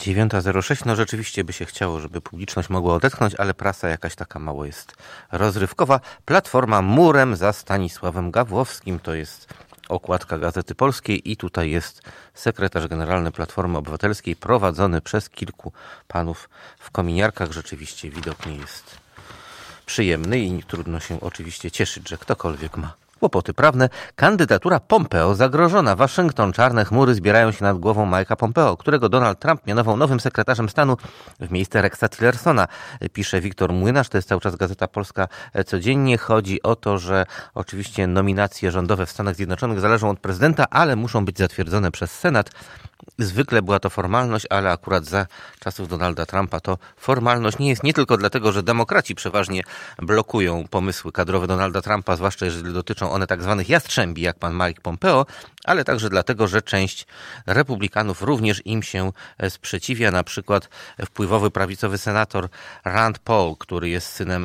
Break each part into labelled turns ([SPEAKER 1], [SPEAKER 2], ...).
[SPEAKER 1] 9:06. No rzeczywiście by się chciało, żeby publiczność mogła odetchnąć, ale prasa jakaś taka mało jest rozrywkowa. Platforma murem za Stanisławem Gawłowskim. To jest okładka Gazety Polskiej i tutaj jest sekretarz generalny Platformy Obywatelskiej prowadzony przez kilku panów w kominiarkach. Rzeczywiście widok nie jest przyjemny i trudno się oczywiście cieszyć, że ktokolwiek ma kłopoty prawne. Kandydatura Pompeo zagrożona. Waszyngton. Czarne chmury zbierają się nad głową Mike'a Pompeo, którego Donald Trump mianował nowym sekretarzem stanu w miejsce Rexa Tillersona. Pisze Wiktor Młynarz, to jest cały czas Gazeta Polska codziennie. Chodzi o to, że oczywiście nominacje rządowe w Stanach Zjednoczonych zależą od prezydenta, ale muszą być zatwierdzone przez Senat. Zwykle była to formalność, ale akurat za czasów Donalda Trumpa to formalność nie jest, nie tylko dlatego, że demokraci przeważnie blokują pomysły kadrowe Donalda Trumpa, zwłaszcza jeżeli dotyczą one tak zwanych jastrzębi, jak pan Mike Pompeo, ale także dlatego, że część republikanów również im się sprzeciwia. Na przykład wpływowy prawicowy senator Rand Paul, który jest synem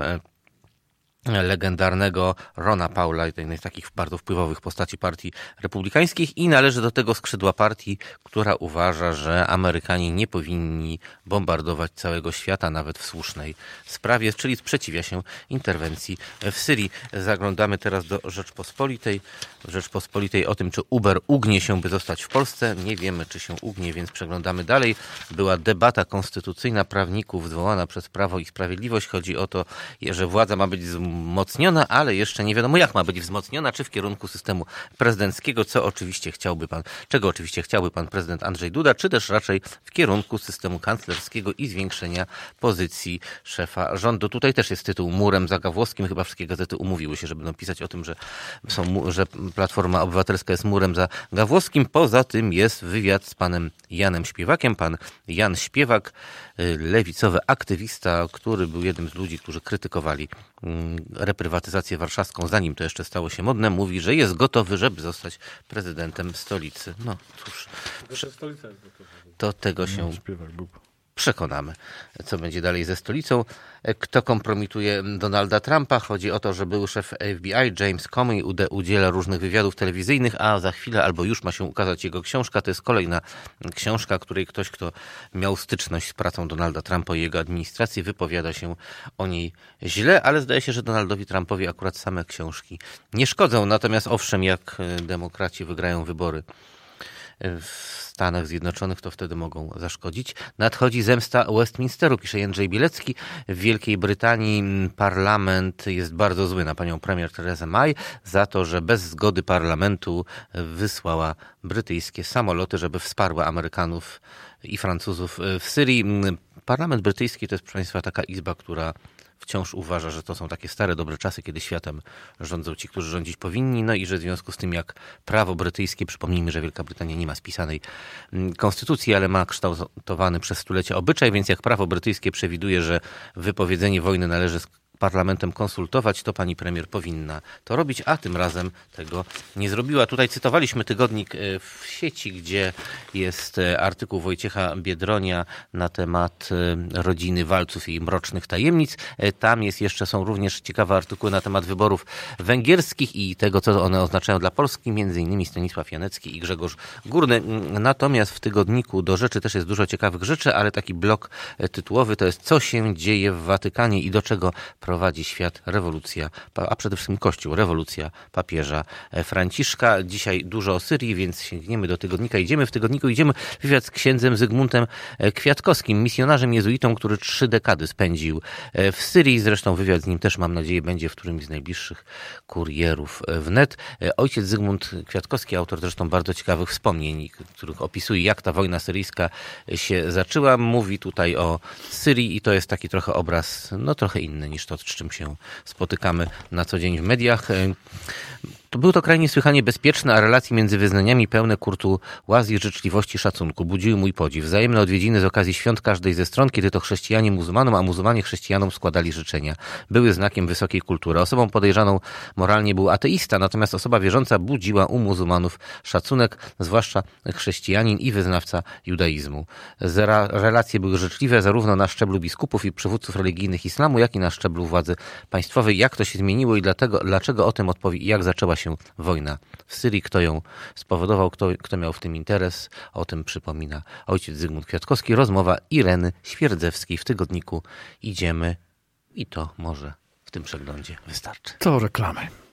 [SPEAKER 1] legendarnego Rona Paula, jednej z takich bardzo wpływowych postaci partii republikańskich, i należy do tego skrzydła partii, która uważa, że Amerykanie nie powinni bombardować całego świata, nawet w słusznej sprawie, czyli sprzeciwia się interwencji w Syrii. Zaglądamy teraz do Rzeczpospolitej. W Rzeczpospolitej o tym, czy Uber ugnie się, by zostać w Polsce. Nie wiemy, czy się ugnie, więc przeglądamy dalej. Była debata konstytucyjna prawników zwołana przez Prawo i Sprawiedliwość. Chodzi o to, że władza ma być wzmocniona, ale jeszcze nie wiadomo, jak ma być wzmocniona, czy w kierunku systemu prezydenckiego, czego oczywiście chciałby pan prezydent Andrzej Duda, czy też raczej w kierunku systemu kanclerskiego i zwiększenia pozycji szefa rządu. Tutaj też jest tytuł murem za Gawłowskim. Chyba wszystkie gazety umówiły się, żeby napisać o tym, że Platforma Obywatelska jest murem za Gawłowskim. Poza tym jest wywiad z panem Janem Śpiewakiem. Pan Jan Śpiewak, lewicowy aktywista, który był jednym z ludzi, którzy krytykowali reprywatyzację warszawską, zanim to jeszcze stało się modne, mówi, że jest gotowy, żeby zostać prezydentem stolicy. No cóż, do tego się przekonamy, co będzie dalej ze stolicą. Kto kompromituje Donalda Trumpa? Chodzi o to, że był szef FBI James Comey udziela różnych wywiadów telewizyjnych, a za chwilę albo już ma się ukazać jego książka. To jest kolejna książka, której ktoś, kto miał styczność z pracą Donalda Trumpa i jego administracji, wypowiada się o niej źle, ale zdaje się, że Donaldowi Trumpowi akurat same książki nie szkodzą. Natomiast owszem, jak demokraci wygrają wybory w Stanach Zjednoczonych, to wtedy mogą zaszkodzić. Nadchodzi zemsta Westminsteru, pisze Jędrzej Bielecki. W Wielkiej Brytanii parlament jest bardzo zły na panią premier Teresę May za to, że bez zgody parlamentu wysłała brytyjskie samoloty, żeby wsparły Amerykanów i Francuzów w Syrii. Parlament brytyjski to jest, proszę państwa, taka izba, która wciąż uważa, że to są takie stare, dobre czasy, kiedy światem rządzą ci, którzy rządzić powinni, no i że w związku z tym, jak prawo brytyjskie, przypomnijmy, że Wielka Brytania nie ma spisanej konstytucji, ale ma kształtowany przez stulecia obyczaj, więc jak prawo brytyjskie przewiduje, że wypowiedzenie wojny należy z parlamentem konsultować, to pani premier powinna to robić, a tym razem tego nie zrobiła. Tutaj cytowaliśmy tygodnik w sieci, gdzie jest artykuł Wojciecha Biedronia na temat rodziny Walców i jej mrocznych tajemnic. Tam są również ciekawe artykuły na temat wyborów węgierskich i tego, co one oznaczają dla Polski, między innymi Stanisław Janecki i Grzegorz Górny. Natomiast w tygodniku Do Rzeczy też jest dużo ciekawych rzeczy, ale taki blok tytułowy to jest Co się dzieje w Watykanie i do czego prowadzi świat rewolucja, a przede wszystkim Kościół, rewolucja papieża Franciszka. Dzisiaj dużo o Syrii, więc sięgniemy do tygodnika. Idziemy wywiad z księdzem Zygmuntem Kwiatkowskim, misjonarzem jezuitą, który 3 dekady spędził w Syrii. Zresztą wywiad z nim też, mam nadzieję, będzie w którymś z najbliższych kurierów wnet. Ojciec Zygmunt Kwiatkowski, autor zresztą bardzo ciekawych wspomnień, których opisuje, jak ta wojna syryjska się zaczęła. Mówi tutaj o Syrii i to jest taki trochę obraz, trochę inny niż to, z czym się spotykamy na co dzień w mediach. Był to kraj niesłychanie bezpieczny, a relacje między wyznaniami pełne kurtuazji, życzliwości, szacunku. Budziły mój podziw. Wzajemne odwiedziny z okazji świąt każdej ze stron, kiedy to chrześcijanie muzułmanom, a muzułmanie chrześcijanom składali życzenia. Były znakiem wysokiej kultury. Osobą podejrzaną moralnie był ateista, natomiast osoba wierząca budziła u muzułmanów szacunek, zwłaszcza chrześcijanin i wyznawca judaizmu. Relacje były życzliwe zarówno na szczeblu biskupów i przywódców religijnych islamu, jak i na szczeblu władzy państwowej. Jak to się zmieniło i dlaczego o tym jak zaczęła się wojna w Syrii. Kto ją spowodował, kto miał w tym interes, o tym przypomina ojciec Zygmunt Kwiatkowski. Rozmowa Ireny Świerdzewskiej w tygodniku Idziemy i to może w tym przeglądzie wystarczy.
[SPEAKER 2] To reklamy.